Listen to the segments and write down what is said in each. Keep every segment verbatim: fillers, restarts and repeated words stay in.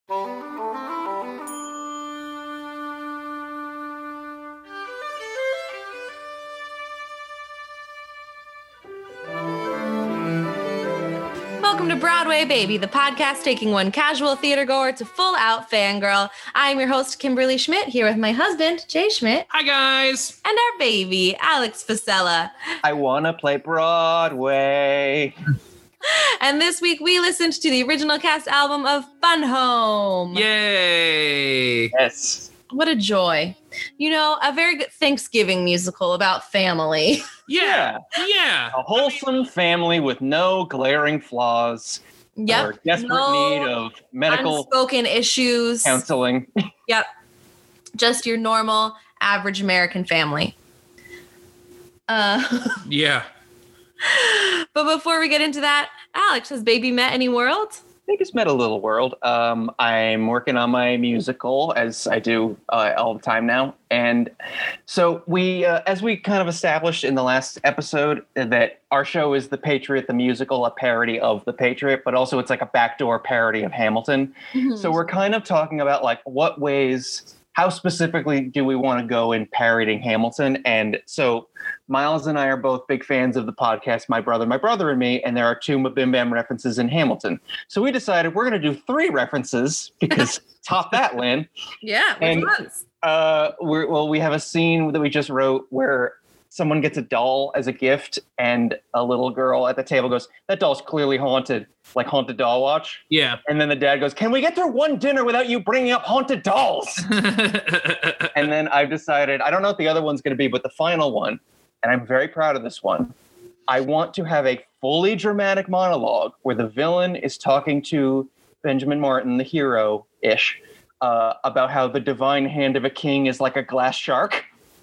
Welcome to Broadway Baby, the podcast taking one casual theater goer to full-out fangirl. I'm your host, Kimberly Schmidt, here with my husband, Jay Schmidt. Hi, guys. And our baby, Alex Fasella. I want to play Broadway. And this week, we listened to the original cast album of Fun Home. Yay. Yes. What a joy. You know, a very good Thanksgiving musical about family. Yeah. Yeah. A wholesome I mean, family with no glaring flaws. Yep. Or desperate no need of medical unspoken issues. Counseling. Yep. Just your normal, average American family. Uh, yeah. But before we get into that, Alex, has baby met any worlds? Baby's met a little world. Um, I'm working on my musical, as I do uh, all the time now. And so we, uh, as we kind of established in the last episode, that our show is The Patriot, the musical, a parody of The Patriot, but also it's like a backdoor parody of Hamilton. Mm-hmm. So we're kind of talking about like what ways, how specifically do we want to go in parodying Hamilton? And so Miles and I are both big fans of the podcast, My Brother, My Brother and Me, and there are two Mabim Bam references in Hamilton. So we decided we're going to do three references because top that, Lynn. Yeah, which and, ones? Uh, we're, well, we have a scene that we just wrote where someone gets a doll as a gift and a little girl at the table goes, that doll's clearly haunted, like Haunted Doll Watch. Yeah. And then the dad goes, can we get through one dinner without you bringing up haunted dolls? And then I've decided, I don't know what the other one's going to be, but the final one, and I'm very proud of this one, I want to have a fully dramatic monologue where the villain is talking to Benjamin Martin, the hero-ish, uh, about how the divine hand of a king is like a glass shark.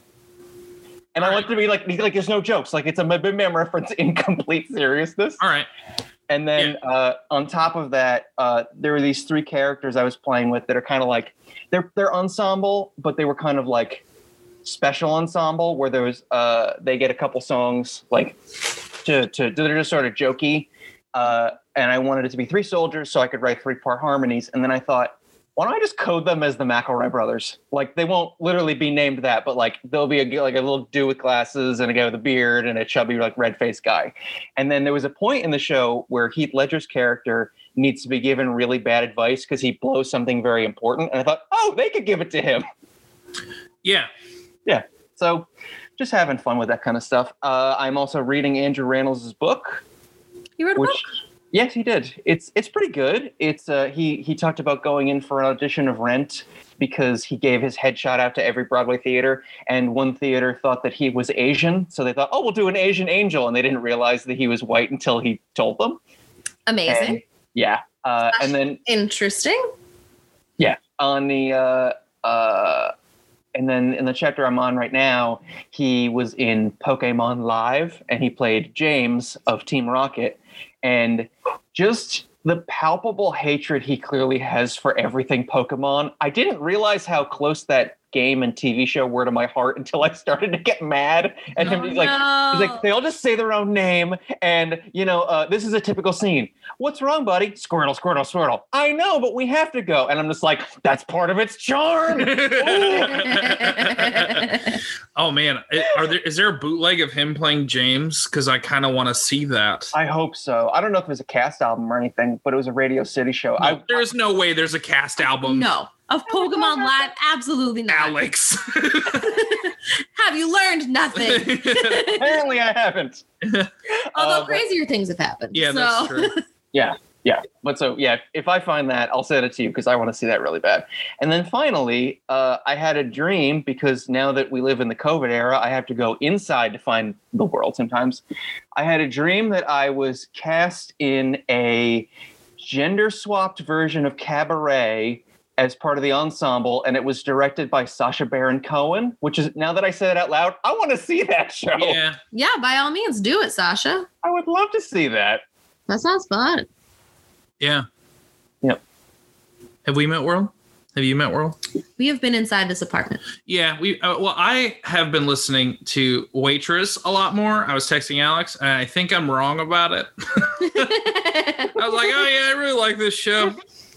And I want to be like, like there's no jokes. Like it's a Mabim Bam reference in complete seriousness. All right. And then yeah. uh, on top of that, uh, there were these three characters I was playing with that are kind of like, they're they're ensemble, but they were kind of like special ensemble where there was, uh, they get a couple songs like to, to, they're just sort of jokey. Uh, and I wanted it to be three soldiers so I could write three part harmonies. And then I thought, why don't I just code them as the McElroy brothers? Like they won't literally be named that, but like there'll be a, like a little dude with glasses and a guy with a beard and a chubby like red-faced guy. And then there was a point in the show where Heath Ledger's character needs to be given really bad advice because he blows something very important. And I thought, oh, they could give it to him. Yeah. Yeah. So just having fun with that kind of stuff. Uh, I'm also reading Andrew Rannells' book. You read a which, book? Yes, he did. It's it's pretty good. It's uh, he he talked about going in for an audition of Rent because he gave his headshot out to every Broadway theater, and one theater thought that he was Asian, so they thought, oh, we'll do an Asian angel, and they didn't realize that he was white until he told them. Amazing. And, yeah, uh, and then interesting. Yeah, on the uh, uh, and then in the chapter I'm on right now, he was in Pokemon Live, and he played James of Team Rocket. And just the palpable hatred he clearly has for everything Pokemon. I didn't realize how close that game and T V show were to my heart until I started to get mad at him. Oh, he's like, no. he's like, they all just say their own name. And, you know, uh, this is a typical scene. What's wrong, buddy? Squirtle, Squirtle, Squirtle. I know, but we have to go. And I'm just like, that's part of its charm. Oh, man. Are there, is there a bootleg of him playing James? Because I kind of want to see that. I hope so. I don't know if it was a cast album or anything, but it was a Radio City show. No, I, there's no way there's a cast album. No. Of Pokemon Live? Absolutely not. Alex. Have you learned nothing? Apparently I haven't. Although uh, crazier things have happened. Yeah, so. that's true. Yeah, yeah. But so, yeah, if I find that, I'll send it to you because I want to see that really bad. And then finally, uh, I had a dream because now that we live in the COVID era, I have to go inside to find the world sometimes. I had a dream that I was cast in a gender-swapped version of Cabaret as part of the ensemble, and it was directed by Sacha Baron Cohen, which is, now that I say it out loud, I want to see that show. Yeah. Yeah, by all means, do it, Sasha. I would love to see that. That sounds fun. Yeah. Yep. Have we met World? Have you met World? We have been inside this apartment. Yeah, we. Uh, well, I have been listening to Waitress a lot more. I was texting Alex, and I think I'm wrong about it. I was like, oh, yeah, I really like this show.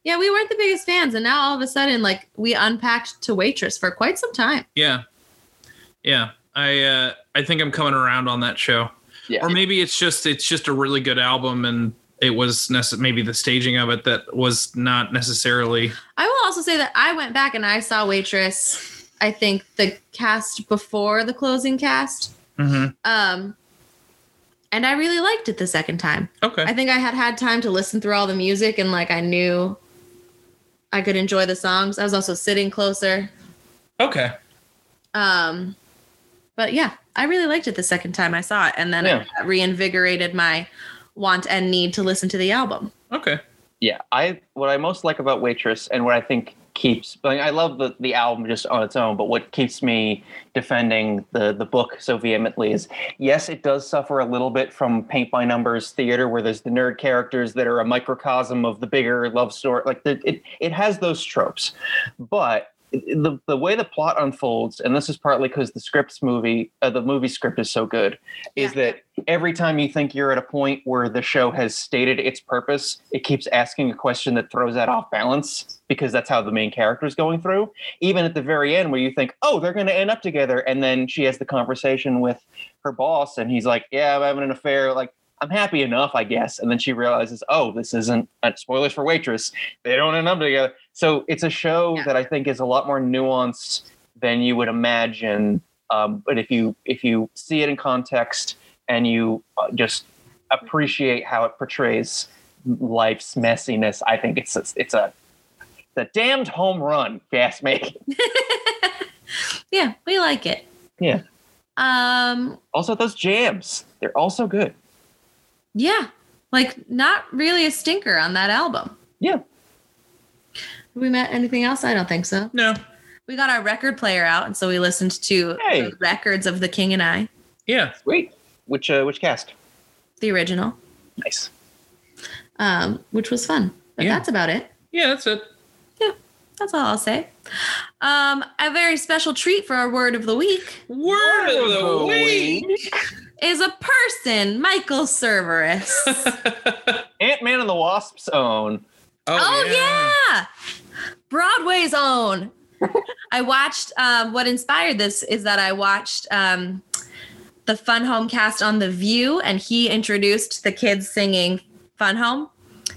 Yeah, we weren't the biggest fans, and now all of a sudden, like, we unpacked to Waitress for quite some time. Yeah. Yeah. I uh, I think I'm coming around on that show. Yeah. Or maybe it's just it's just a really good album, and it was nece- maybe the staging of it that was not necessarily. I will also say that I went back and I saw Waitress, I think the cast before the closing cast. Mm-hmm. Um, and I really liked it the second time. Okay. I think I had had time to listen through all the music, and like I knew I could enjoy the songs. I was also sitting closer. Okay. Um, but yeah, I really liked it the second time I saw it, and then Yeah. it reinvigorated my want and need to listen to the album. Okay. Yeah, I what I most like about Waitress, and what I think keeps, I, mean, I love the, the album just on its own, but what keeps me defending the, the book so vehemently is, yes, it does suffer a little bit from paint by numbers theater, where there's the nerd characters that are a microcosm of the bigger love story. Like the, it, it has those tropes, but the the way the plot unfolds, and this is partly because the script's movie, uh, the movie script is so good, is Yeah. that every time you think you're at a point where the show has stated its purpose, it keeps asking a question that throws that off balance, because that's how the main character is going through. Even at the very end, where you think, oh, they're going to end up together, and then she has the conversation with her boss, and he's like, yeah, I'm having an affair. Like, I'm happy enough, I guess. And then she realizes, oh, this isn't uh, spoilers for Waitress. They don't end up together. So it's a show Yeah. that I think is a lot more nuanced than you would imagine. Um, but if you if you see it in context and you uh, just appreciate how it portrays life's messiness, I think it's it's, it's a the damned home run, if you ask me. Yeah, we like it. Yeah. Um, Also, those jams, they're also good. yeah, like not really a stinker on that album. Yeah. Have we met anything else? I don't think so. No. We got our record player out, and so we listened to Hey. the records of The King and I, Yeah. Sweet. Which uh, which cast? the original, Nice. um, which was fun. But Yeah. that's about it. Yeah, that's it. Yeah, that's all I'll say. Um, a very special treat for our word of the week Word of the week. is a person, Michael Cerverus. Ant-Man and the Wasp's own. Oh, yeah. Broadway's own. I watched, um, what inspired this is that I watched um, the Fun Home cast on The View, and he introduced the kids singing Fun Home.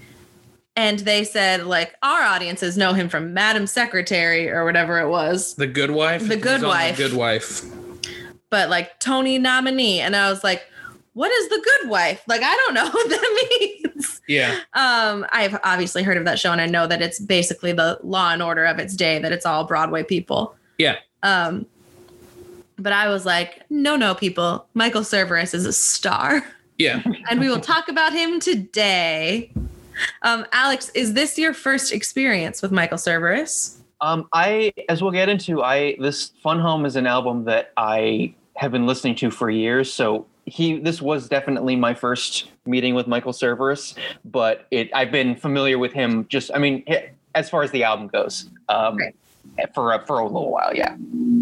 And they said, like, our audiences know him from Madam Secretary or whatever it was, The Good Wife. The Good He's on Wife. The Good Wife. but like Tony nominee. And I was like, what is The Good Wife? Like, I don't know what that means. Yeah. Um, I've obviously heard of that show, and I know that it's basically the Law and Order of its day, that it's all Broadway people. Yeah. Um, but I was like, no, no, people. Michael Cerverus is a star, Yeah. and we will talk about him today. Um, Alex, is this your first experience with Michael Cerverus? Um, I, as we'll get into, I this Fun Home is an album that I have been listening to for years. So he, this was definitely my first meeting with Michael Cerverus, but it, I've been familiar with him. Just, I mean, as far as the album goes, um, Right. for a, for a little while, yeah.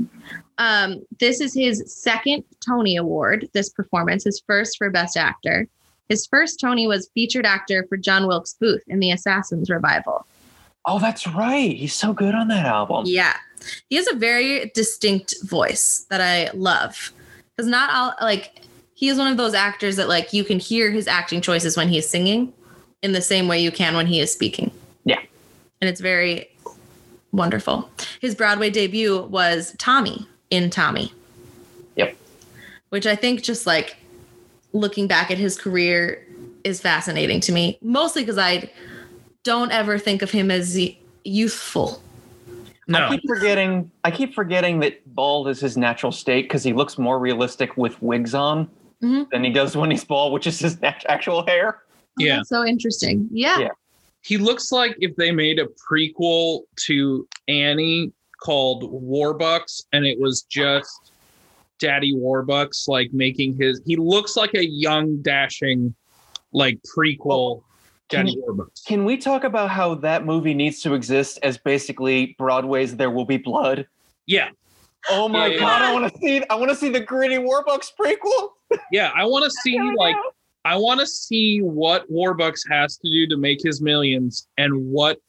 Um, this is his second Tony Award, this performance, his first for Best Actor. His first Tony was featured actor for John Wilkes Booth in the Assassins revival. Oh, that's right. He's so good on that album. Yeah. He has a very distinct voice that I love. Because not all, like, he is one of those actors that, like, you can hear his acting choices when he is singing in the same way you can when he is speaking. Yeah. And it's very wonderful. His Broadway debut was Tommy in Tommy. Yep. Which I think, just like looking back at his career, is fascinating to me. Mostly because I don't ever think of him as youthful. No. I keep forgetting. I keep forgetting that bald is his natural state because he looks more realistic with wigs on Mhm. than he does when he's bald, which is his nat- actual hair. Yeah. That's so interesting. Yeah. Yeah. He looks like if they made a prequel to Annie called Warbucks, and it was just Daddy Warbucks, like making his. He looks like a young, dashing, like prequel Daddy Can- Warbucks. Can we talk about how that movie needs to exist as basically Broadway's There Will Be Blood? Yeah, Oh my Yeah, yeah, god! yeah. I want to see. I want to see the gritty Warbucks prequel. yeah. I want to see like I want to see what Warbucks has to do to make his millions, and what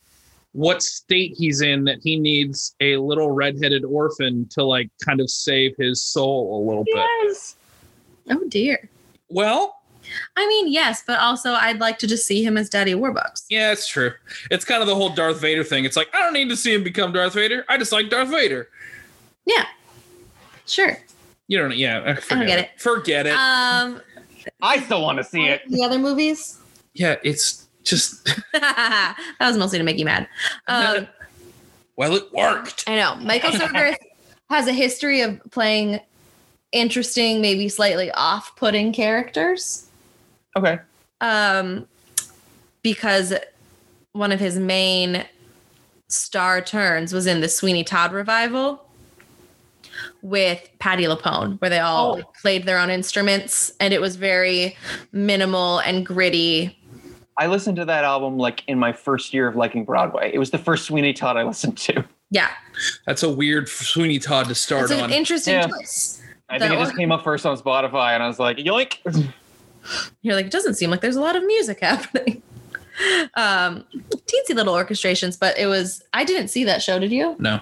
what state he's in that he needs a little redheaded orphan to like kind of save his soul a little bit. Yes. Oh dear. Well, I mean, yes, but also I'd like to just see him as Daddy Warbucks. Yeah, it's true. It's kind of the whole Darth Vader thing. It's like, I don't need to see him become Darth Vader. I just like Darth Vader. Yeah. Sure. You don't. Yeah. Forget I don't get it. it. Forget it. Um, I still want to see it. the other movies. yeah, it's just. That was mostly to make you mad. Um, well, it worked. I know. Michael Cerveris has a history of playing interesting, maybe slightly off-putting characters. Okay. Um, because one of his main star turns was in the Sweeney Todd revival with Patti LuPone, where they all Oh. played their own instruments, and it was very minimal and gritty. I listened to that album like in my first year of liking Broadway. It was the first Sweeney Todd I listened to. Yeah, That's a weird Sweeney Todd to start it's an on. interesting Yeah. choice. I think The it just or- came up first on Spotify, and I was like, yoink. You're like, it doesn't seem like there's a lot of music happening. um, teensy little orchestrations, but it was, I didn't see that show. Did you? no.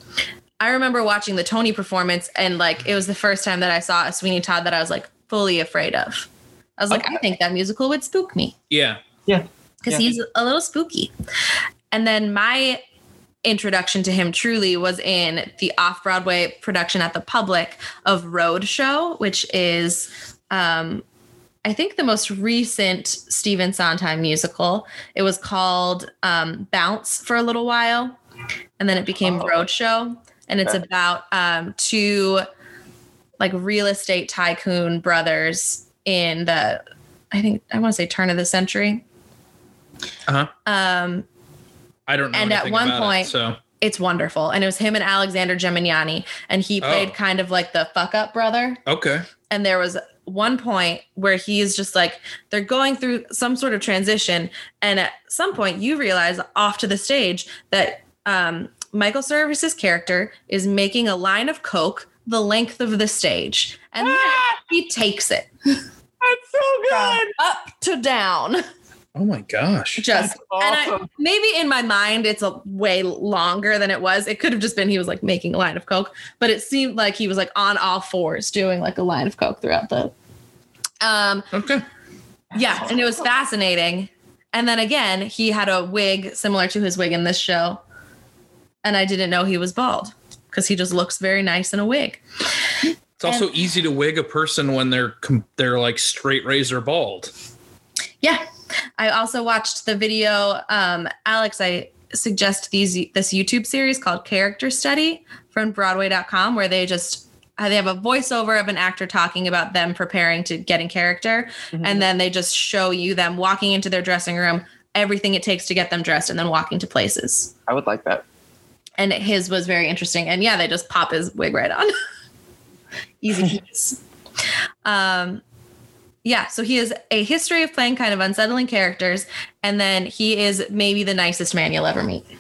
I remember watching the Tony performance, and like, it was the first time that I saw a Sweeney Todd that I was like fully afraid of. I was like, Okay. I think that musical would spook me Yeah. Yeah. because Yeah. he's a little spooky. And then my introduction to him truly was in the off-Broadway production at the Public of Roadshow, which is, um, I think, the most recent Stephen Sondheim musical. It was called um, Bounce for a little while, and then it became Oh. Roadshow. And it's Okay. about um, two like real estate tycoon brothers in the, I think, I want to say turn of the century. Uh huh. Um, I don't know. And at anything one about point- it, so it's wonderful. And it was him and Alexander Gemignani, and he played Oh. kind of like the fuck up brother. okay. And there was one point where he's just like, they're going through some sort of transition. And at some point you realize off to the stage that um, Michael Cerveris's character is making a line of Coke the length of the stage. And then he takes it That's so good. up to down. Oh my gosh. Just and I, awesome. maybe in my mind it's a way longer than it was. It could have just been he was like making a line of Coke, but it seemed like he was like on all fours doing like a line of Coke throughout the um Okay. yeah, and it was fascinating. And then again, he had a wig similar to his wig in this show. And I didn't know he was bald because he just looks very nice in a wig. It's also easy to wig a person when they're com- they're like straight razor bald. Yeah. I also watched the video. Um, Alex, I suggest these this YouTube series called Character Study from Broadway dot com, where they just uh, they have a voiceover of an actor talking about them preparing to get in character. Mhm. And then they just show you them walking into their dressing room, everything it takes to get them dressed, and then walking to places. I would like that. And his was very interesting. And yeah, they just pop his wig right on. Easy keys. Um, yeah, so he has a history of playing kind of unsettling characters, and then he is maybe the nicest man you'll ever meet.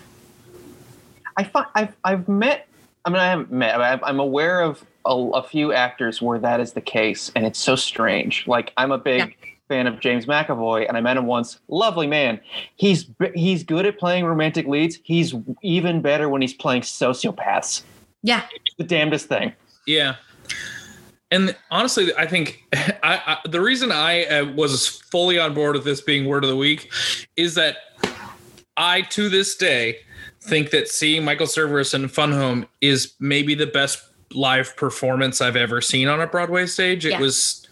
I find I've I've met. I mean, I haven't met. But I'm aware of a, a few actors where that is the case, and it's so strange. Like I'm a big Yeah. fan of James McAvoy, and I met him once. Lovely man. He's he's good at playing romantic leads. He's even better when he's playing sociopaths. Yeah, It's the damnedest thing. Yeah. And honestly, I think I, I, the reason I uh, was fully on board with this being word of the week is that I, to this day, think that seeing Michael Cerveris in Fun Home is maybe the best live performance I've ever seen on a Broadway stage. It Yeah. was,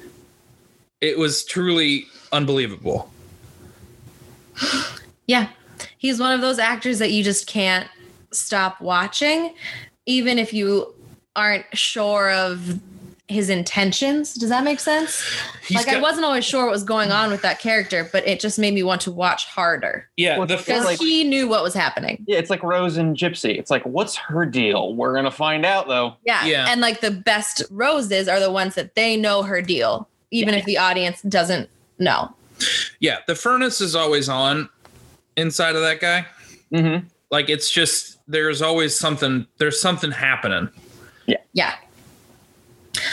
it was truly unbelievable. yeah. He's one of those actors that you just can't stop watching, even if you aren't sure of his intentions. Does that make sense? He's like I got- wasn't always sure what was going on with that character, but it just made me want to watch harder Yeah, Well, the it's because like- he knew what was happening. Yeah, it's like Rose and Gypsy. It's like, what's her deal? We're gonna find out though. Yeah. Yeah. And like the best roses are the ones that they know her deal, even if the audience doesn't know. yeah, the furnace is always on inside of that guy. Mm-hmm. Like it's just there's always something. There's something happening. Yeah.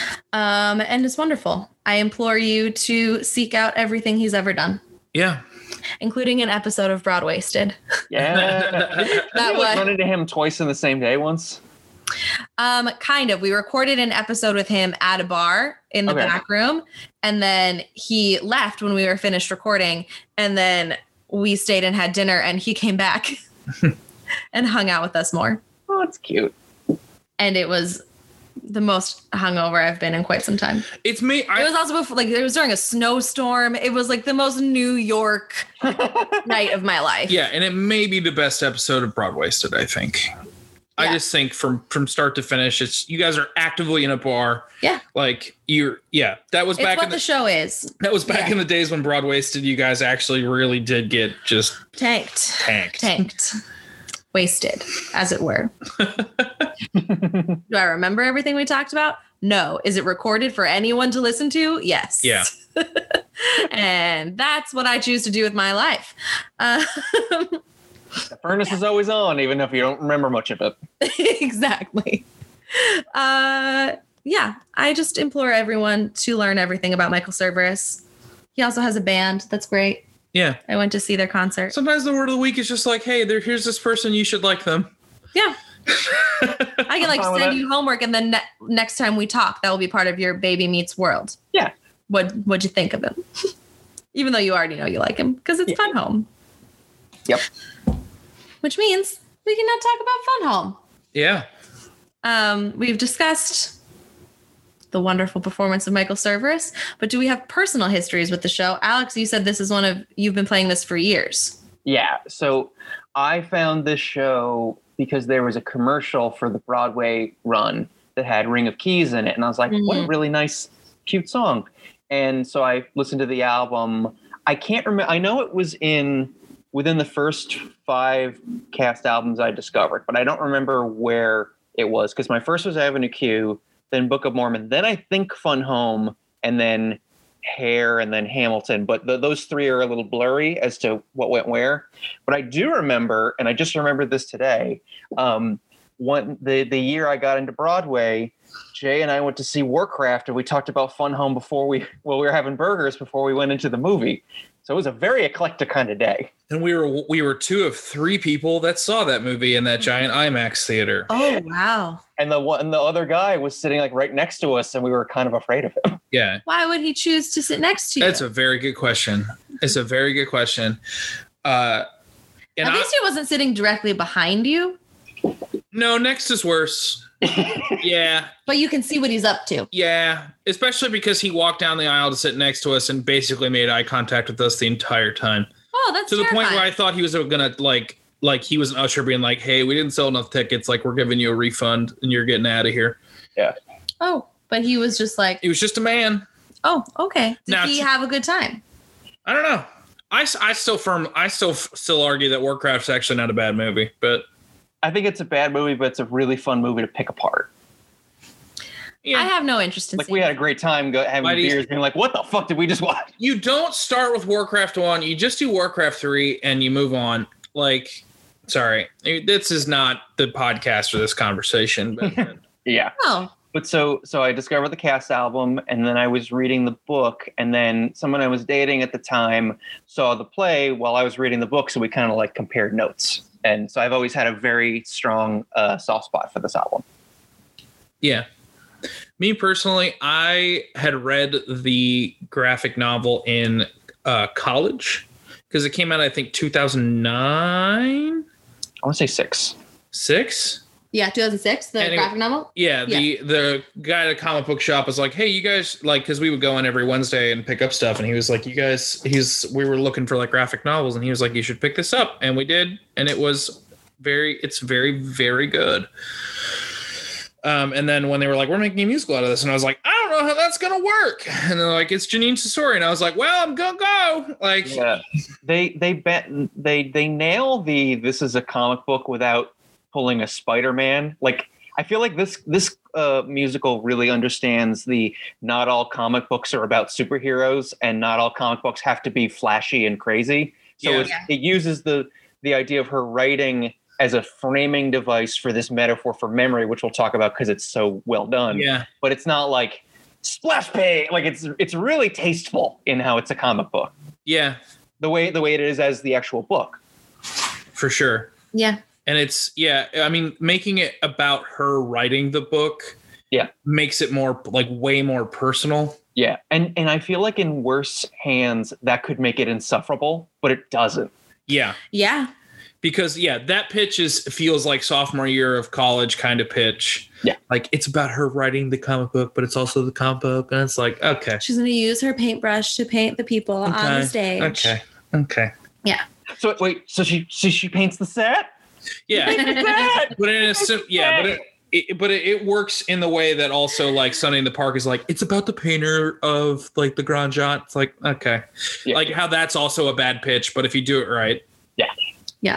Um, and it's wonderful. I implore you to seek out everything he's ever done. Yeah. including an episode of Broadwasted. Yeah. That Did you, like, was run into him twice in the same day once? um kind of. We recorded an episode with him at a bar in the Okay. back room, and then he left when we were finished recording, and then we stayed and had dinner, and he came back and hung out with us more. Oh, that's cute. And it was the most hungover I've been in quite some time. It's me. It I, was also before, like, it was during a snowstorm. It was like the most New York night of my life. yeah, and it may be the best episode of Broadwasted, I think. I Yeah. just think from from start to finish, it's you guys are actively in a bar. Yeah. Like you're yeah, that was It's back what in the the, show is. that was back yeah. in the days when Broadwasted, you guys actually really did get just Tanked. tanked. Tanked. Wasted, as it were. Do I remember everything we talked about? No. Is it recorded for anyone to listen to? Yes. Yeah. And that's what I choose to do with my life. Uh, The furnace is always on, even if you don't remember much of it. exactly. Uh, yeah, I just implore everyone to learn everything about Michael Cerveris. He also has a band. That's great. Yeah. I went to see their concert. Sometimes the word of the week is just like, hey, there here's this person, you should like them. Yeah. I can like fine with send that. you homework, and then ne- next time we talk, that will be part of your Baby Meets World. Yeah. What What'd you think of him? Even though you already know you like him, because it's Yeah. Fun Home. Yep. Which means we can now talk about Fun Home. Yeah. Um, we've discussed the wonderful performance of Michael Cerveris, but do we have personal histories with the show? Alex, you said this is one of you've been playing this for years. Yeah. So I found this show because there was a commercial for the Broadway run that had Ring of Keys in it. And I was like, what a Mhm. really nice, cute song. And so I listened to the album. I can't remember. I know it was in within the first five cast albums I discovered, but I don't remember where it was because my first was Avenue Q, then Book of Mormon, then I think Fun Home, and then Hair, and then Hamilton. But the, those three are a little blurry as to what went where. But I do remember, and I just remembered this today, um, one the the year I got into Broadway, Jay and I went to see Warcraft, and we talked about Fun Home before we well we were having burgers before we went into the movie. So it was a very eclectic kind of day. And we were we were two of three people that saw that movie in that giant IMAX theater. Oh, wow. And the one and the other guy was sitting like right next to us, and we were kind of afraid of him. Yeah. Why would he choose to sit next to you? That's a very good question. It's a very good question. Uh and At I, least he wasn't sitting directly behind you, no, next is worse. Yeah. but you can see what he's up to. Yeah. Especially because he walked down the aisle to sit next to us and basically made eye contact with us the entire time. Oh, that's To the terrifying. point where I thought he was gonna like like he was an usher being like, hey, we didn't sell enough tickets, like we're giving you a refund and you're getting out of here. Oh, but he was just like, He was just a man. oh, okay. Did Now, he t- have a good time? I don't know. I, s- I still firm I still f- still argue that Warcraft's actually not a bad movie, but I think it's a bad movie, but it's a really fun movie to pick apart. yeah. I have no interest in Like seeing we had a great time go, having Mighty- beers, being like, "What the fuck did we just watch?" You don't start with Warcraft one. You just do Warcraft three and you move on. Like, sorry, this is not the podcast for this conversation. But Yeah. Oh, But so so I discovered the cast album, and then I was reading the book, and then someone I was dating at the time saw the play while I was reading the book, so we kind of like compared notes. And so I've always had a very strong uh, soft spot for this album. yeah, me personally, I had read the graphic novel in uh, college because it came out, I think, two thousand nine, I want to say six. six. yeah, two thousand six, the Anyway, graphic novel. Yeah, the the guy at a comic book shop was like, "Hey, you guys like," because we would go in every Wednesday and pick up stuff, and he was like, "You guys," he's we were looking for like graphic novels, and he was like, "You should pick this up," and we did, and it was very, it's very, very good. Um, and then when they were like, "We're making a musical out of this," and I was like, "I don't know how that's gonna work," and they're like, "It's Janine Tesori," and I was like, "Well, I'm gonna go." Like, Yeah, they they bet they they nail the this is a comic book without pulling a Spider-Man. Like I feel like this this uh, musical really understands the not all comic books are about superheroes, and not all comic books have to be flashy and crazy. So Yeah. it's, it uses the the idea of her writing as a framing device for this metaphor for memory, which we'll talk about because it's so well done. yeah, But it's not like splash page. Like it's it's really tasteful in how it's a comic book. yeah. the way the way it is as the actual book. For sure. Yeah. And it's, yeah, I mean, making it about her writing the book yeah, makes it more, like, way more personal. Yeah. And and I feel like in worse hands, that could make it insufferable, but it doesn't. Yeah. Yeah. Because, yeah, that pitch is feels like sophomore year of college kind of pitch. Yeah. Like, it's about her writing the comic book, but it's also the comic book. And it's like, okay. She's going to use her paintbrush to paint the people okay. on the stage. Okay. Okay. Yeah. So wait, so she so she paints the set? Yeah. But in a sim- yeah, but it, it but it, it works in the way that also, like, Sunday in the Park is like, it's about the painter of, like, the Grand Jatte. It's like, okay. Yeah. Like, how that's also a bad pitch, but if you do it right. Yeah. Yeah.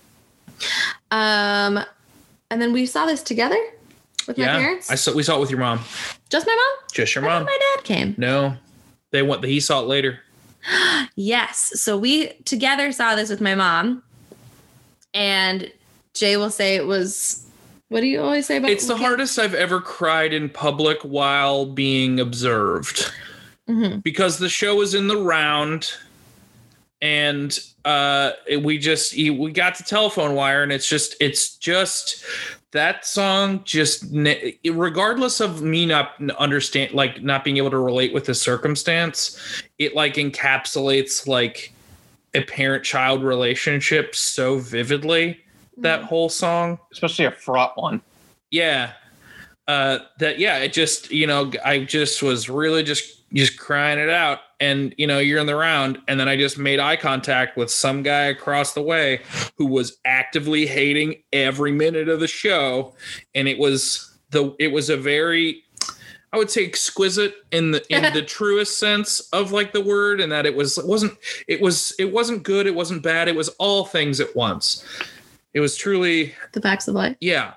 Um, and then we saw this together with Yeah. my parents. I saw we saw it with your mom. Just my mom? Just your I thought mom. my dad came. No. They went he saw it later. Yes. So we together saw this with my mom. And Jay will say it was, what do you always say about It's the hardest I've ever cried in public while being observed. Mm-hmm. Because the show was in the round and uh, it- we just we got the telephone wire and it's just it's just that song just ne- regardless of me not understand like not being able to relate with the circumstance, it like encapsulates like a parent-child relationship so vividly. That Mm-hmm. whole song. Especially a fraught one. Yeah. Uh, that, yeah, it just, you know, I just was really just, just crying it out. And, you know, you're in the round. And then I just made eye contact with some guy across the way who was actively hating every minute of the show. And it was the, it was a very, I would say exquisite in the, in the truest sense of like the word. And that it was, it wasn't, it was, it wasn't good. It wasn't bad. It was all things at once. It was truly, The Facts of Life. yeah.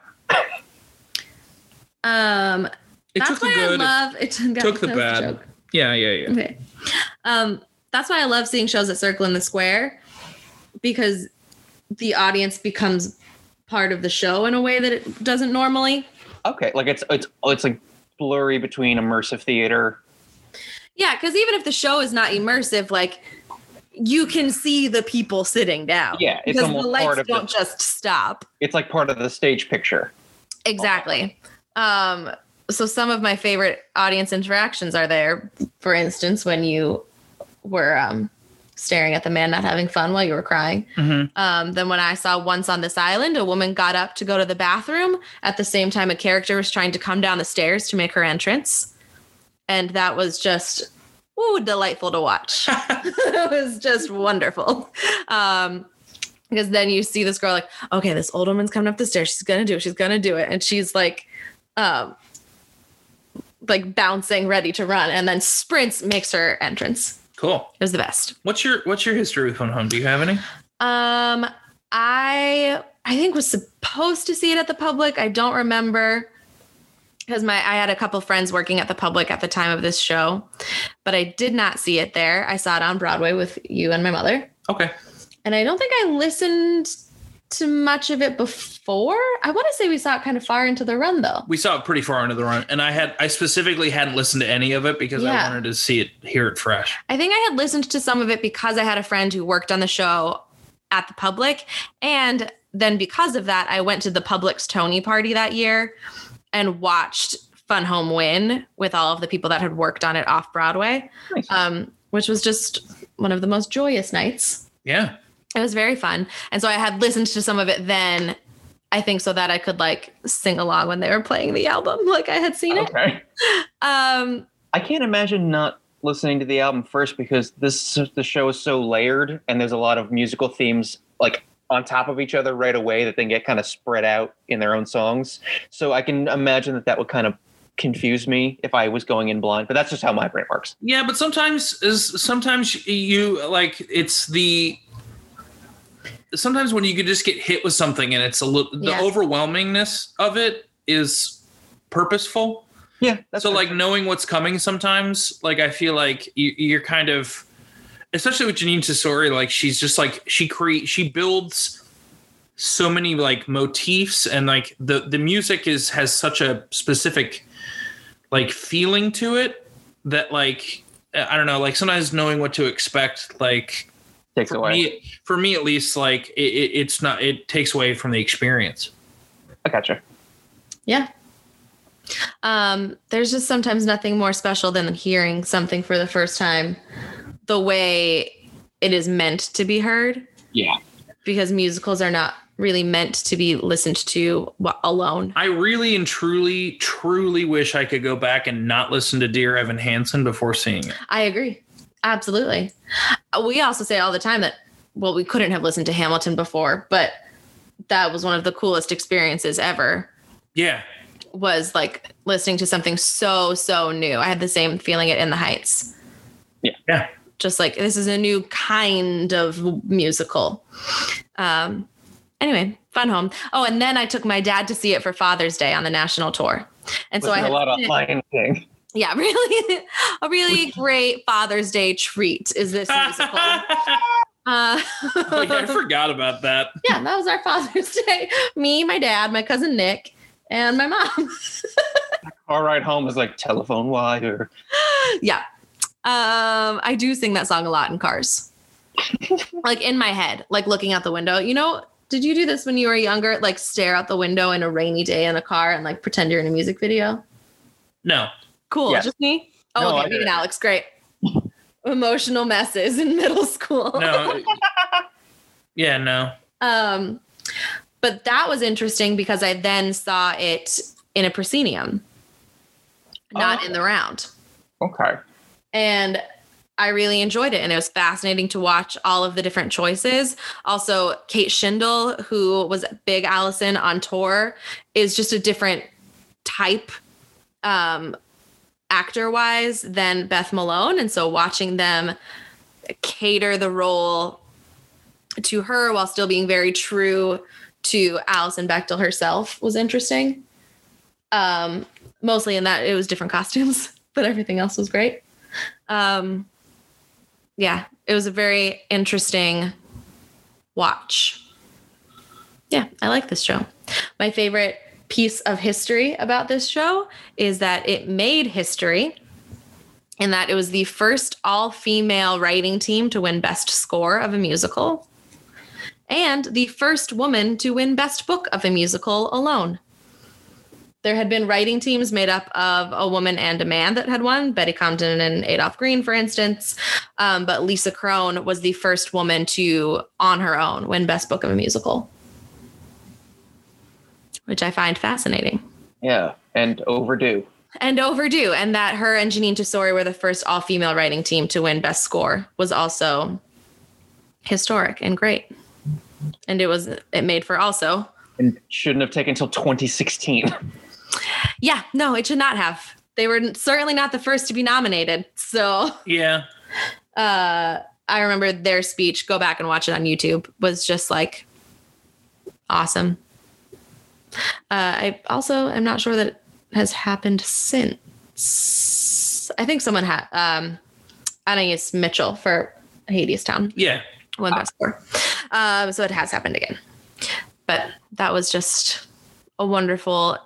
Um, It that's took the why good, I love it. Took, took the that was a bad. joke. Yeah, yeah, yeah. Okay. Um, that's why I love seeing shows at Circle in the Square because the audience becomes part of the show in a way that it doesn't normally. Okay. Like it's it's it's like blurry between immersive theater. Yeah, because even if the show is not immersive, like you can see the people sitting down. Yeah, it's because almost the lights part of don't the- just stop. It's like part of the stage picture. Exactly. Um, so some of my favorite audience interactions are there. For instance, when you were um, staring at the man not having fun while you were crying. Mm-hmm. Um, then when I saw Once on This Island, a woman got up to go to the bathroom at the same time a character was trying to come down the stairs to make her entrance. And that was just, ooh, delightful to watch. It was just wonderful. Um, because then you see this girl like, okay, this old woman's coming up the stairs. She's going to do it. She's going to do it. And she's like, um, like bouncing, ready to run. And then sprints, makes her entrance. Cool. It was the best. What's your What's your history with Fun Home? Do you have any? Um, I I think was supposed to see it at the Public. I don't remember because my I had a couple friends working at the Public at the time of this show, but I did not see it there. I saw it on Broadway with you and my mother, Okay. and I don't think I listened to much of it before. I want to say we saw it kind of far into the run, though. We saw it pretty far into the run, and I had I specifically hadn't listened to any of it because Yeah. I wanted to see it, hear it fresh. I think I had listened to some of it because I had a friend who worked on the show at the Public. And then because of that, I went to the Public's Tony party that year and watched Fun Home win with all of the people that had worked on it off Broadway, Nice. um, which was just one of the most joyous nights. Yeah. It was very fun. And so I had listened to some of it then, I think, so that I could like sing along when they were playing the album, like I had seen it. Okay. Um, I can't imagine not listening to the album first because this the show is so layered and there's a lot of musical themes like on top of each other right away that then get kind of spread out in their own songs. So I can imagine that that would kind of confuse me if I was going in blind, but that's just how my brain works. Yeah, but sometimes is sometimes you like it's the sometimes when you could just get hit with something and it's a little the Yeah. overwhelmingness of it is purposeful. Yeah. That's So fair. like knowing what's coming sometimes, like I feel like you, you're kind of, especially with Janine Tesori, like she's just like she create she builds so many like motifs and like the the music is has such a specific like feeling to it that like I don't know, like sometimes knowing what to expect like takes for away. me, for me at least, like it, it, it's not. It takes away from the experience. I gotcha. Yeah. Um, there's just sometimes nothing more special than hearing something for the first time the way it is meant to be heard. Yeah. Because musicals are not really meant to be listened to alone. I really and truly, truly wish I could go back and not listen to Dear Evan Hansen before seeing it. I agree. Absolutely. We also say all the time that, well, we couldn't have listened to Hamilton before, but that was one of the coolest experiences ever. Yeah. Was like listening to something so, so new. I had the same feeling at In the Heights. Yeah. Yeah. Just like, this is a new kind of musical. Um, anyway, Fun Home. Oh, and then I took my dad to see it for Father's Day on the national tour. And so I had a lot of Lion King. Yeah, really, a really great Father's Day treat is this musical. Uh, oh, yeah, I forgot about that. Yeah, that was our Father's Day. Me, my dad, my cousin Nick, and my mom. Our ride home was like Telephone Wire. Yeah. Um, I do sing that song a lot in cars. Like in my head, like looking out the window. You know, did you do this when you were younger? Like stare out the window in a rainy day in a car and like pretend you're in a music video? No. Cool. Yes. Just me? Oh, No, okay. Me and Alex. Great. Emotional messes in middle school. No. Yeah, no. Um, but that was interesting because I then saw it in a proscenium, not Oh. in the round. Okay. And I really enjoyed it. And it was fascinating to watch all of the different choices. Also, Kate Shindle, who was Big Allison on tour, is just a different type um, actor-wise than Beth Malone. And so watching them cater the role to her while still being very true to Alison Bechdel herself was interesting. Um, mostly in that it was different costumes, but everything else was great. Um, yeah, it was a very interesting watch. Yeah, I like this show. My favorite piece of history about this show is that it made history in that it was the first all-female writing team to win Best Score of a musical and the first woman to win Best Book of a musical alone. There had been writing teams made up of a woman and a man that had won, Betty Comden and Adolph Green, for instance. Um, but Lisa Kron was the first woman to, on her own, win Best Book of a Musical, which I find fascinating. Yeah, and overdue. And overdue. And that her and Janine Tesori were the first all-female writing team to win Best Score was also historic and great. And it was, it made for also. And shouldn't have taken until twenty sixteen. Yeah, no, it should not have. They were certainly not the first to be nominated. So Yeah. uh, I remember their speech, go back and watch it on YouTube, was just like awesome. Uh, I also am not sure that it has happened since. I think someone had um, Anais Mitchell for Hadestown. Yeah. One best score. Um, so it has happened again. But that was just a wonderful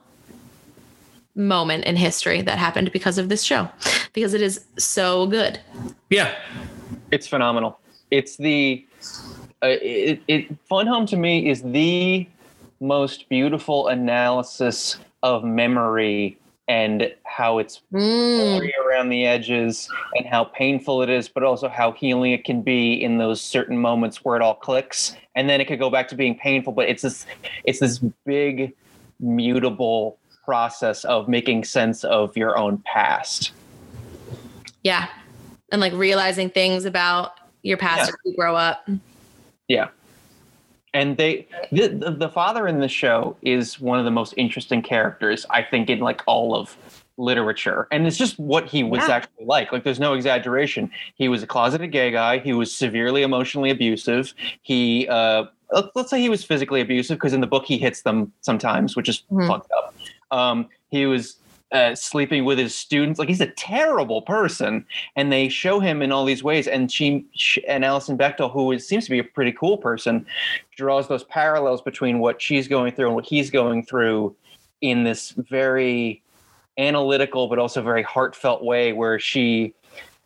moment in history that happened because of this show, because it is so good. Yeah. It's phenomenal. It's the uh, it, it Fun Home to me is the most beautiful analysis of memory and how it's Mm. blurry around the edges and how painful it is, but also how healing it can be in those certain moments where it all clicks, and then it could go back to being painful. But it's this it's this big mutable process of making sense of your own past. Yeah. And like realizing things about your past Yeah. as you grow up. Yeah. And they, the, the the father in the show is one of the most interesting characters, I think, in like all of literature. And it's just what he was Yeah. actually like. Like, there's no exaggeration. He was a closeted gay guy. He was severely emotionally abusive. He, uh, let's, let's say he was physically abusive, because in the book he hits them sometimes, which is Mhm. fucked up. Um, he was uh, sleeping with his students. Like, he's a terrible person. And they show him in all these ways. And she, she and Alison Bechdel, who is, seems to be a pretty cool person, draws those parallels between what she's going through and what he's going through in this very analytical but also very heartfelt way, where she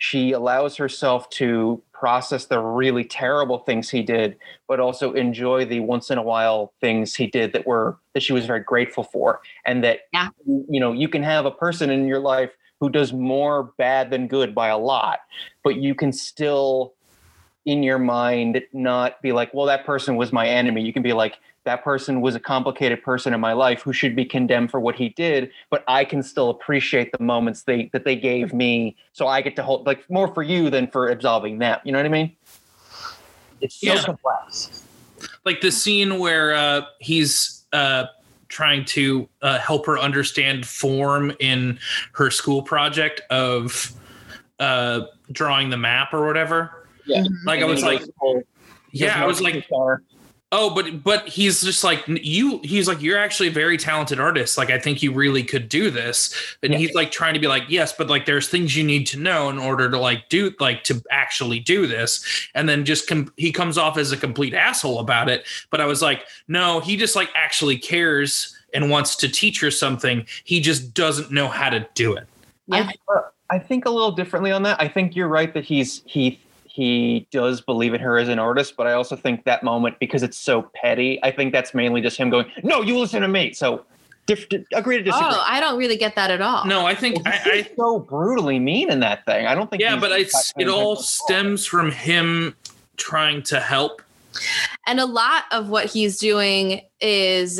she allows herself to process the really terrible things he did, but also enjoy the once in a while things he did that were that she was very grateful for. And that, Yeah. you know, you can have a person in your life who does more bad than good by a lot, but you can still, in your mind, not be like, well, that person was my enemy. You can be like, that person was a complicated person in my life who should be condemned for what he did, but I can still appreciate the moments they that they gave me. So I get to hold, like, more for you than for absolving them. You know what I mean? It's so Yeah. complex. Like the scene where uh, he's uh, trying to uh, help her understand form in her school project of uh, drawing the map or whatever. Yeah. Like I was like, yeah, I was like, oh, but but he's just like you. He's like, you're actually a very talented artist. Like, I think you really could do this. And Yeah. he's like trying to be like, yes, but like, there's things you need to know in order to like do like to actually do this. And then just com- he comes off as a complete asshole about it. But I was like, no, he just like actually cares and wants to teach her something. He just doesn't know how to do it. Yeah. I, uh, I think a little differently on that. I think you're right that he's he he does believe in her as an artist, but I also think that moment, because it's so petty, I think that's mainly just him going, "No, you listen to me." So, diff- agree to disagree. Oh, I don't really get that at all. No, I think Well, I, I he's so brutally mean in that thing. I don't think. yeah, he's- but it's it all stems from him trying to help. And a lot of what he's doing is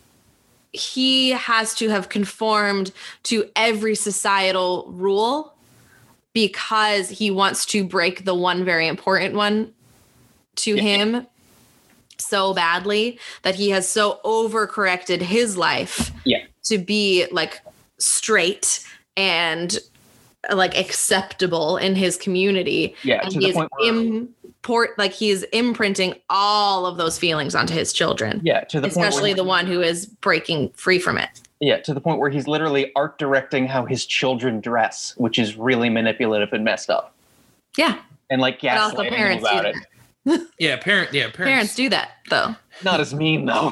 he has to have conformed to every societal rule because he wants to break the one very important one to Yeah. him so badly that he has so overcorrected his life Yeah. to be like straight and like acceptable in his community. Yeah, And to he the is point where, import like he's imprinting all of those feelings onto his children, yeah, to the point especially where, the one who is breaking free from it. yeah, to the point where he's literally art directing how his children dress, which is really manipulative and messed up. Yeah. And like But also gaslighting him parents do about that. it. Yeah, parent. Yeah, Parents parents. do that though. Not as mean though.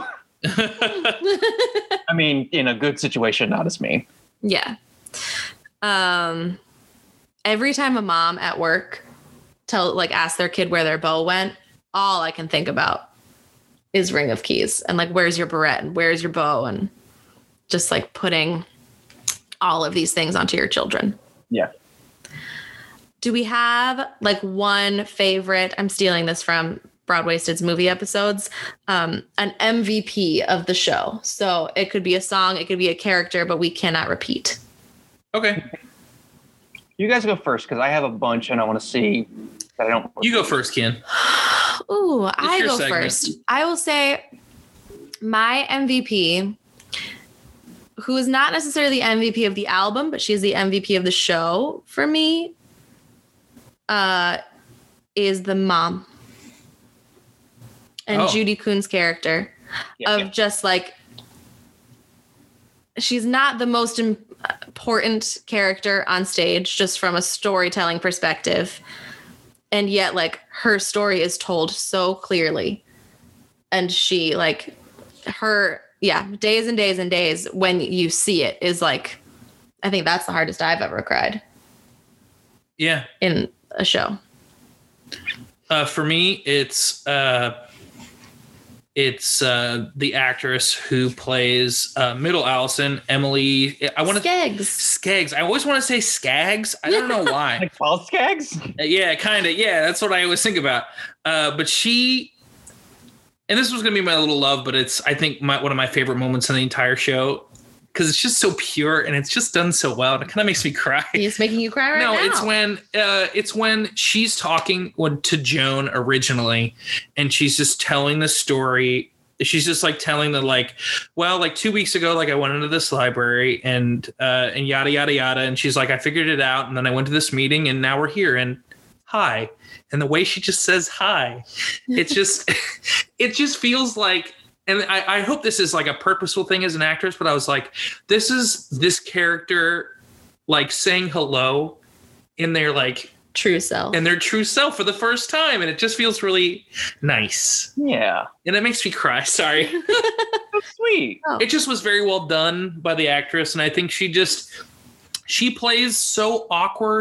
I mean, in a good situation, not as mean. Yeah. Um, every time a mom at work tell like ask their kid where their bow went, all I can think about is Ring of Keys and like, where's your barrette and where's your bow, and just like putting all of these things onto your children. Yeah. Do we have like one favorite? I'm stealing this from Broadwasted's movie episodes. Um, an M V P of the show. So it could be a song, it could be a character, but we cannot repeat. Okay, You guys go first because I have a bunch and I want to see that I don't. you go first, Ken. Ooh, I your go segment. first. I will say my M V P, who is not necessarily the M V P of the album, but she's the M V P of the show for me, uh, is the mom. And Oh. Judy Kuhn's character Yeah, of yeah. just like, she's not the most im- important character on stage, just from a storytelling perspective. And yet, like, her story is told so clearly. And she, like, her, yeah, days and days and days when you see it is like, I think that's the hardest I've ever cried Yeah. in a show. Uh, for me, it's uh, it's uh, the actress who plays uh, Middle Allison, Emily. I want to Skeggs. Skeggs. I always want to say Skaggs. I don't know why. Like Paul Skaggs? Uh, yeah, kind of. Yeah, that's what I always think about. Uh, but she, and this was gonna be my little love, but it's I think my, one of my favorite moments in the entire show because it's just so pure and it's just done so well. And it kind of makes me cry. He's making you cry right no, now. it's when uh, it's when she's talking when, to Joan originally, and she's just telling the story. She's just like telling the like, well, like two weeks ago, like I went into this library and uh, and yada yada yada, and she's like, I figured it out, and then I went to this meeting, and now we're here, and hi, and the way she just says hi, it's just, it just feels like. And I, I hope this is like a purposeful thing as an actress, but I was like, this is this character like saying hello in their like true self. in their true self for the first time. And it just feels really nice. Yeah. And it makes me cry. Sorry. That's sweet. Oh. It just was very well done by the actress. And I think she just, she plays so awkward,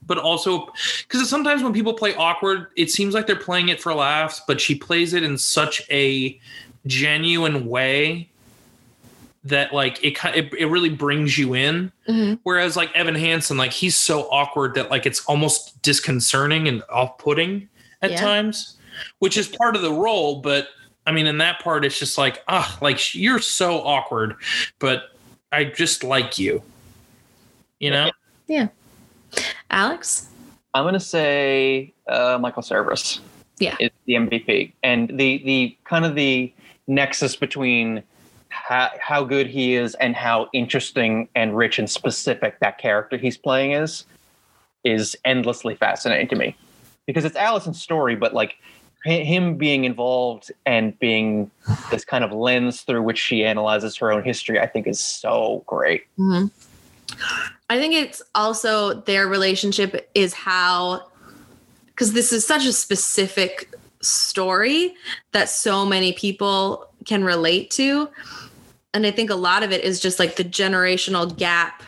but also because sometimes when people play awkward, it seems like they're playing it for laughs, but she plays it in such a genuine way that like it it, it really brings you in. Mm-hmm. Whereas like Evan Hansen, like he's so awkward that like it's almost disconcerting and off-putting at yeah. times, which is part of the role. But I mean, in that part, it's just like, ah, like you're so awkward, but I just like you, you know? Yeah. Alex? I'm going to say uh, Michael Cerveris. Yeah. Is the M V P. And the, the kind of the nexus between how, how good he is and how interesting and rich and specific that character he's playing is, is endlessly fascinating to me. Because it's Allison's story, but like him being involved and being this kind of lens through which she analyzes her own history, I think is so great. Mm-hmm. I think it's also their relationship is how, because this is such a specific story that so many people can relate to. And I think a lot of it is just like the generational gap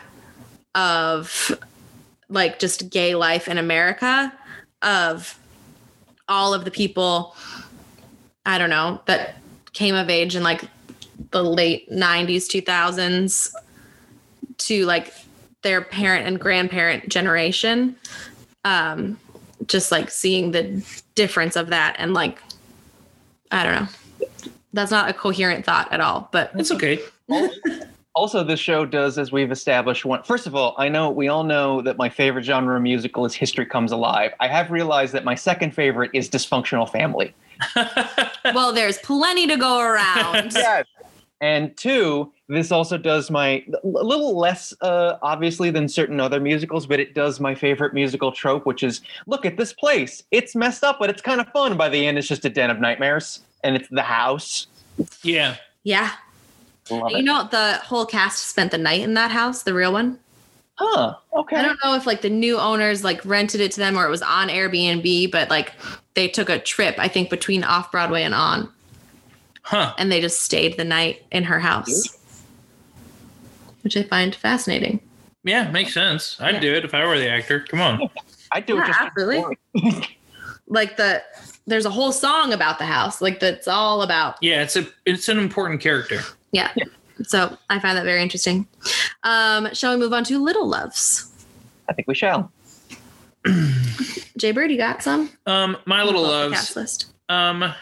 of like just gay life in America, of all of the people, I don't know, that came of age in like the late nineties, two thousands to like their parent and grandparent generation. Um, just like seeing the difference of that. And like, I don't know, that's not a coherent thought at all, but it's okay. Also, this show does, as we've established, one. First of all, I know we all know that my favorite genre of musical is History Comes Alive. I have realized that my second favorite is Dysfunctional Family. Well, there's plenty to go around. Yes. And two, this also does my, a little less uh, obviously than certain other musicals, but it does my favorite musical trope, which is, look at this place. It's messed up, but it's kind of fun. By the end, it's just a den of nightmares. And it's the house. Yeah. Yeah. Love you it. know, the whole cast spent the night in that house, the real one. Huh. Okay. I don't know if like the new owners like rented it to them or it was on Airbnb, but like they took a trip, I think, between Off Broadway and On. Huh. And they just stayed the night in her house, which I find fascinating. Yeah, makes sense. I'd yeah. do it if I were the actor. Come on. I'd do yeah, it just absolutely. Like the there's a whole song about the house, like that's all about. Yeah, it's a it's an important character. Yeah. yeah. So I find that very interesting. Um, shall we move on to Little Loves? I think we shall. Jay Bird, you got some? Um, My Little Loves. Cast list. Um,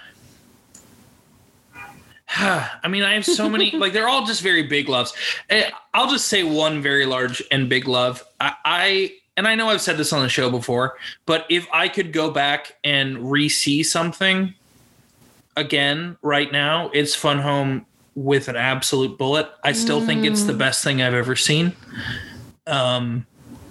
I mean, I have so many, like they're all just very big loves. I'll just say one very large and big love. I, I and I know I've said this on the show before, but if I could go back and re-see something again right now, it's Fun Home with an absolute bullet. I still mm. think it's the best thing I've ever seen. Um,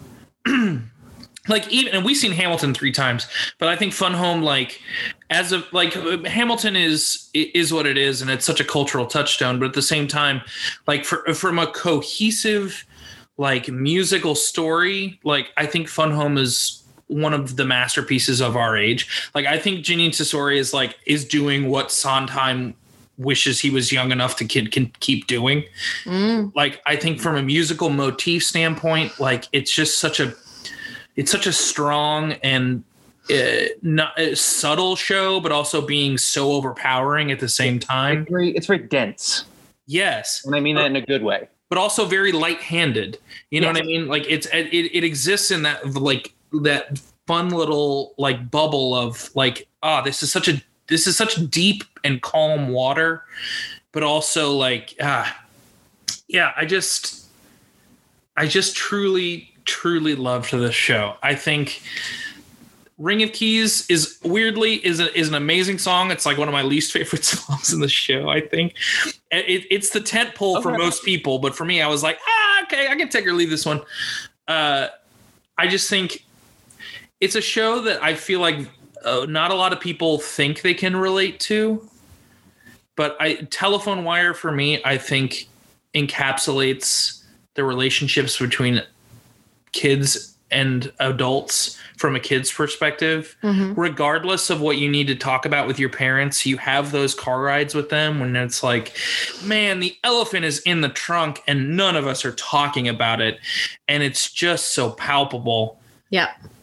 like even, and we've seen Hamilton three times, but I think Fun Home, like as a, like Hamilton is, is what it is. And it's such a cultural touchstone, but at the same time, like for, from a cohesive, like musical story, like I think Fun Home is one of the masterpieces of our age. Like I think Janine Tesori is like, is doing what Sondheim wishes he was young enough to kid can keep doing. Mm. Like, I think from a musical motif standpoint, like it's just such a, it's such a strong and uh, not a subtle show, but also being so overpowering at the same time. It's very, it's very dense. Yes. And I mean that in a good way, but also very light-handed. You know yes. what I mean? Like it's, it, it exists in that, like that fun little like bubble of like, ah, oh, this is such a, This is such deep and calm water, but also like, ah, yeah, I just, I just truly, truly loved this show. I think Ring of Keys is weirdly is a, is an amazing song. It's like one of my least favorite songs in the show. I think it, it's the tent pole okay. for most people, but for me, I was like, ah, okay, I can take or leave this one. Uh, I just think it's a show that I feel like Uh, not a lot of people think they can relate to, but I Telephone Wire for me, I think encapsulates the relationships between kids and adults from a kid's perspective. Mm-hmm. Regardless of what you need to talk about with your parents, you have those car rides with them when it's like, man, the elephant is in the trunk and none of us are talking about it. And it's just so palpable. Yeah.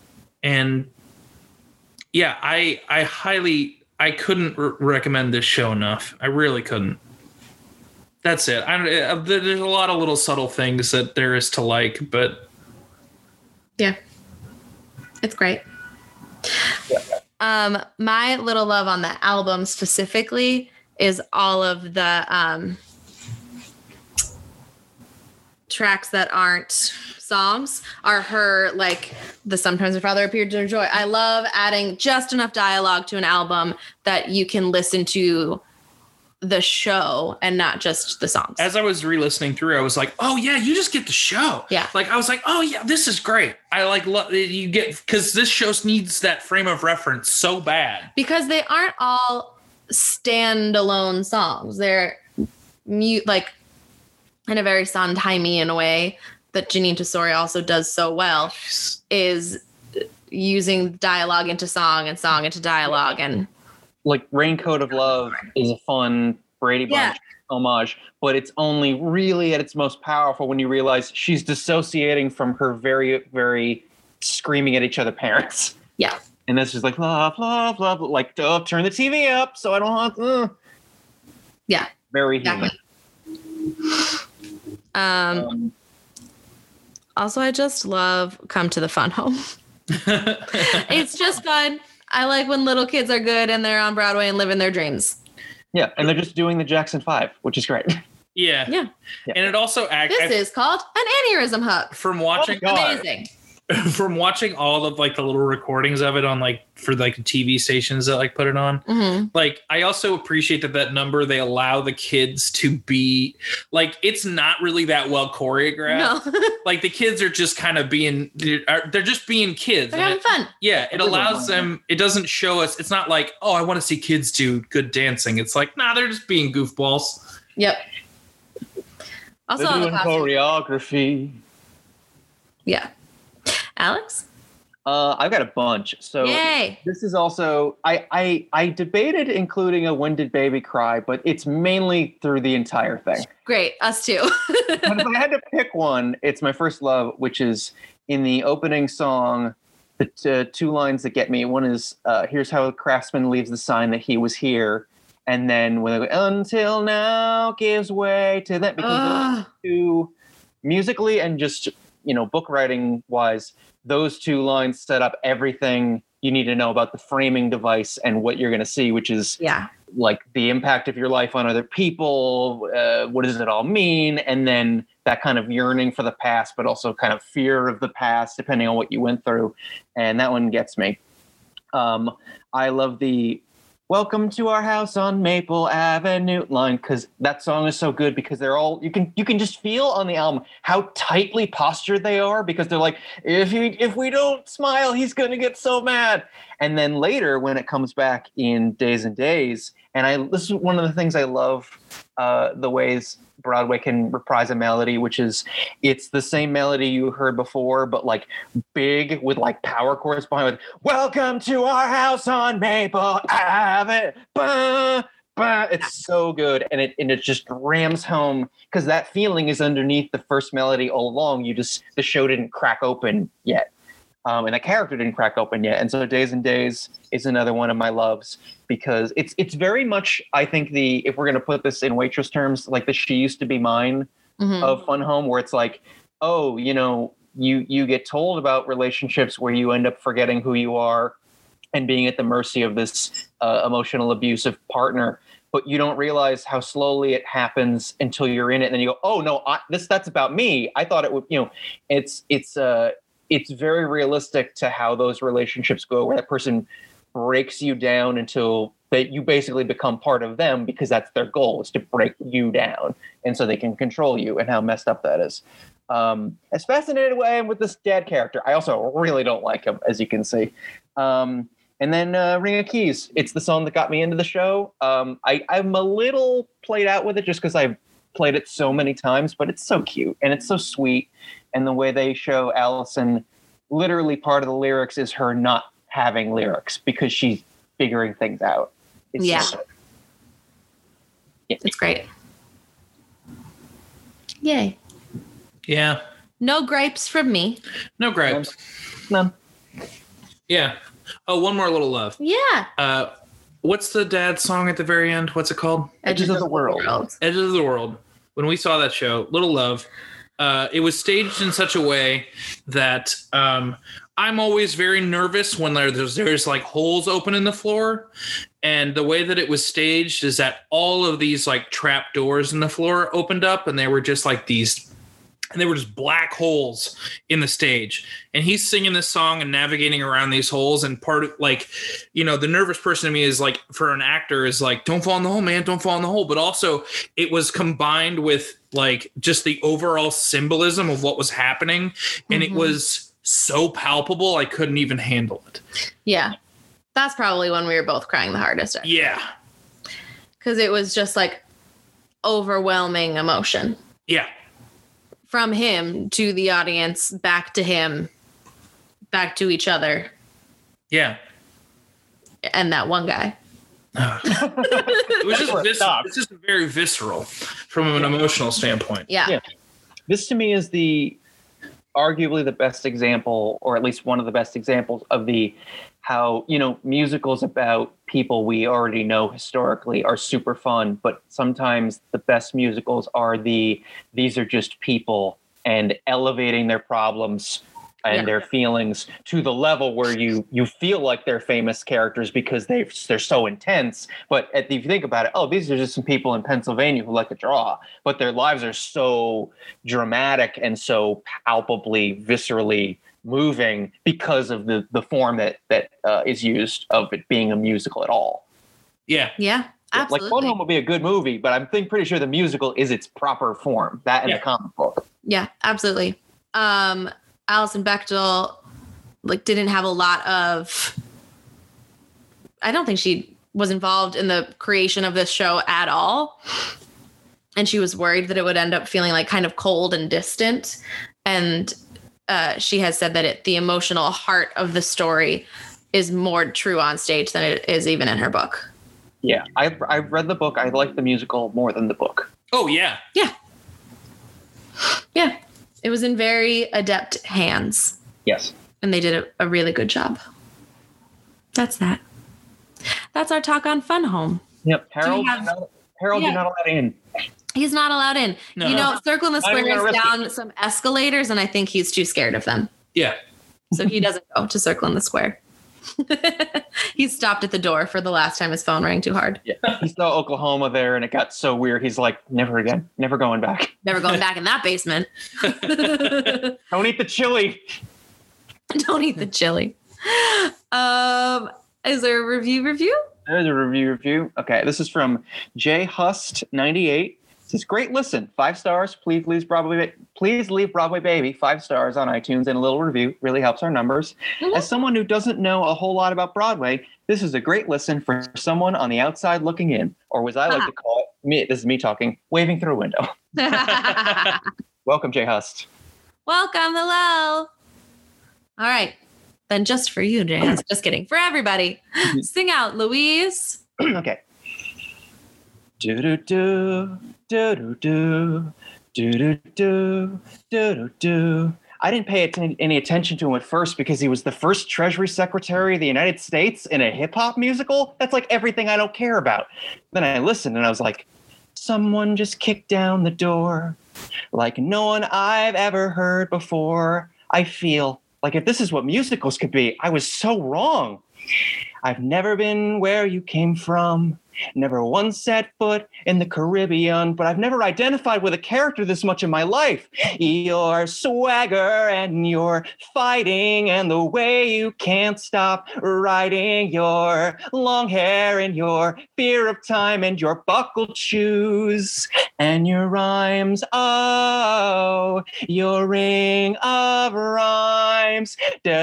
and yeah, I I highly I couldn't r- recommend this show enough. I really couldn't. That's it. I, uh, there's a lot of little subtle things that there is to like, but yeah, it's great. Um, my little love on the album specifically is all of the um, tracks that aren't songs are her, like the Sometimes My Father Appeared to Enjoy. I love adding just enough dialogue to an album that you can listen to the show and not just the songs. As I was re-listening through, I was like, oh yeah, you just get the show. Yeah. Like I was like, oh yeah, this is great. I like love you get because this show needs that frame of reference so bad. Because they aren't all standalone songs. They're mute like in a very Sondheimy in a way that Janine Tesori also does so well, is using dialogue into song and song into dialogue. And like Raincoat of Love is a fun Brady Bunch Yeah. homage, but it's only really at its most powerful when you realize she's dissociating from her very, very screaming at each other parents. yeah. And that's just like, love, love, love, like, oh, turn the T V up so I don't want, uh. Yeah. Very human. Exactly. Um, Um, also, I just love Come to the Fun Home. It's just fun. I like when little kids are good and they're on Broadway and living their dreams. yeah, and they're just doing the Jackson Five, which is great. Yeah. Yeah. And it also act This is called an aneurysm hook. from watching Oh, God. Amazing. from watching all of like the little recordings of it on like for like the T V stations that like put it on. Mm-hmm. Like I also appreciate that that number they allow the kids to be like it's not really that well choreographed. No, Like the kids are just kind of being they're they're just being kids. they're And having it- fun. yeah, it Everyone's allows fun. them. It doesn't show us. It's not like oh, I want to see kids do good dancing. It's like nah, they're just being goofballs. Yep. Also, They're all the doing costumes. choreography. Yeah. Alex? Uh, I've got a bunch. So Yay. this is also I, I I debated including a When Did Baby Cry, but it's mainly through the entire thing. Great. Us too. But if I had to pick one, it's My First Love, which is in the opening song. The t- uh, two lines that get me. One is uh, "Here's how a craftsman leaves the sign that he was here," and then when they go, "Until now gives way to that," because those Ugh. two, musically and just you know book writing wise, those two lines set up everything you need to know about the framing device and what you're going to see, which is Yeah. like the impact of your life on other people. Uh, what does it all mean? And then that kind of yearning for the past, but also kind of fear of the past, depending on what you went through. And that one gets me. Um, I love the "Welcome to Our House on Maple Avenue" line, because that song is so good because they're all you can you can just feel on the album how tightly postured they are, because they're like, if he if we don't smile, he's gonna get so mad. And then later when it comes back in Days and Days, and I this is one of the things I love, uh, the ways Broadway can reprise a melody, which is it's the same melody you heard before, but like big with like power chords behind it. "Welcome to our house on Maple Avenue." Bah, bah. It's so good, and it and it just rams home because that feeling is underneath the first melody all along. You just the show didn't crack open yet. Um, and the character didn't crack open yet. And so Days and Days is another one of my loves because it's it's very much, I think, the if we're going to put this in waitress terms, like the She Used to Be Mine Mhm. of Fun Home, where it's like, oh, you know, you you get told about relationships where you end up forgetting who you are and being at the mercy of this uh, emotional abusive partner. But you don't realize how slowly it happens until you're in it. And then you go, oh, no, I, this that's about me. I thought it would, you know, it's it's uh it's very realistic to how those relationships go, where that person breaks you down until that you basically become part of them because that's their goal, is to break you down. And so they can control you, and how messed up that is. Um, as fascinated I am with this dad character, I also really don't like him, as you can see. Um, and then uh, Ring of Keys, it's the song that got me into the show. Um, I, I'm a little played out with it just because I've played it so many times, but it's so cute and it's so sweet. And the way they show Allison, literally part of the lyrics is her not having lyrics because she's figuring things out. It's Yeah. so- It's great. Yay. Yeah. No gripes from me. No gripes. None. Yeah. Oh, one more little love. Yeah. Uh, what's the dad song at the very end? What's it called? Edges of the World. Edges of the World. When we saw that show, Little Love, uh, it was staged in such a way that um, I'm always very nervous when there's there's like holes open in the floor, and the way that it was staged is that all of these like trap doors in the floor opened up, and they were just like these. And they were just black holes in the stage. And he's singing this song and navigating around these holes. And part of like, you know, the nervous person to me is like, for an actor is like, don't fall in the hole, man, don't fall in the hole. But also it was combined with like just the overall symbolism of what was happening. And mm-hmm. it was so palpable, I couldn't even handle it. Yeah. That's probably when we were both crying the hardest. Actually. Yeah. Because it was just like overwhelming emotion. Yeah. From him to the audience, back to him, back to each other. Yeah. And that one guy. it was just vis- it's just very visceral from an emotional standpoint. Yeah. yeah. This to me is the arguably the best example, or at least one of the best examples of the how, you know, musicals about people we already know historically are super fun, but sometimes the best musicals are the, these are just people, and elevating their problems and yeah. their feelings to the level where you you feel like they're famous characters because they they're so intense. But if you think about it, oh, these are just some people in Pennsylvania who like to draw, but their lives are so dramatic and so palpably, viscerally moving because of the the form that that uh, is used of it being a musical at all. Yeah, yeah, absolutely. Like Fun Home would be a good movie, but I'm think pretty sure the musical is its proper form. That and yeah. the comic book. Yeah, absolutely. Um, Alison Bechdel like didn't have a lot of. I don't think she was involved in the creation of this show at all, and she was worried that it would end up feeling like kind of cold and distant, and. Uh, she has said that it, the emotional heart of the story is more true on stage than it is even in her book. Yeah, I've, I've read the book. I like the musical more than the book. Oh, yeah. Yeah. Yeah. It was in very adept hands. Yes. And they did a, a really good job. That's that. That's our talk on Fun Home. Yep. Harold, have, not, Harold yeah. you're not allowed in. He's not allowed in. No. You know, Circle in the Square is down it. some escalators, and I think he's too scared of them. Yeah. So he doesn't go to Circle in the Square. He stopped at the door for the last time his phone rang too hard. Yeah. He saw Oklahoma there, and it got so weird. He's like, never again. Never going back. Never going back in that basement. Don't eat the chili. Don't eat the chili. Um, is there a review review? There's a review review. Okay, this is from J Hust ninety-eight. It says, great listen. Five stars. Please leave Broadway. Please leave Broadway Baby five stars on iTunes and a little review. Really helps our numbers. Mm-hmm. As someone who doesn't know a whole lot about Broadway, this is a great listen for someone on the outside looking in, or as I like ah. to call it, me. This is me talking, waving through a window. Welcome, J Hust. Welcome, hello. All right, then just for you, J Hust. Just kidding. For everybody, sing out, Louise. Okay. Do do do do do do do do do do do. I didn't pay att- any attention to him at first because he was the first Treasury Secretary of the United States in a hip hop musical. That's like everything I don't care about. Then I listened and I was like, someone just kicked down the door like no one I've ever heard before. I feel like if this is what musicals could be, I was so wrong. I've never been where you came from. Never once set foot in the Caribbean, but I've never identified with a character this much in my life. Your swagger and your fighting and the way you can't stop riding, your long hair and your fear of time and your buckled shoes and your rhymes. Oh, your ring of rhymes.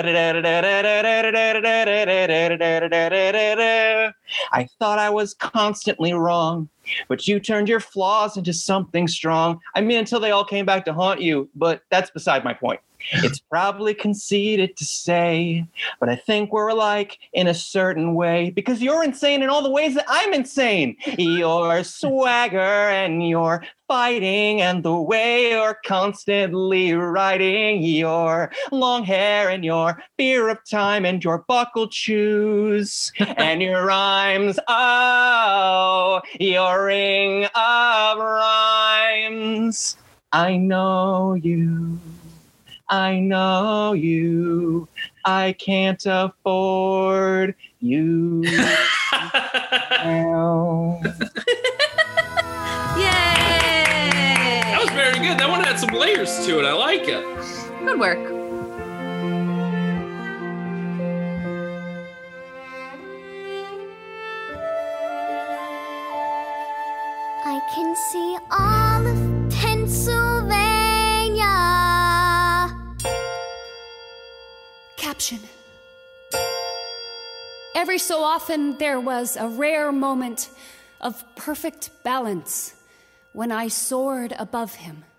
I thought I was constantly wrong, but you turned your flaws into something strong. I mean, until they all came back to haunt you, but that's beside my point. It's probably conceited to say, but I think we're alike in a certain way because you're insane in all the ways that I'm insane. Your swagger and your fighting and the way you're constantly writing, your long hair and your fear of time and your buckled shoes and your rhymes. Oh, your ring of rhymes. I know you. I know you. I can't afford you. now. Yay! That was very good. That one had some layers to it. I like it. Good work. I can see all of Pennsylvania. Caption. Every so often there was a rare moment of perfect balance when I soared above him.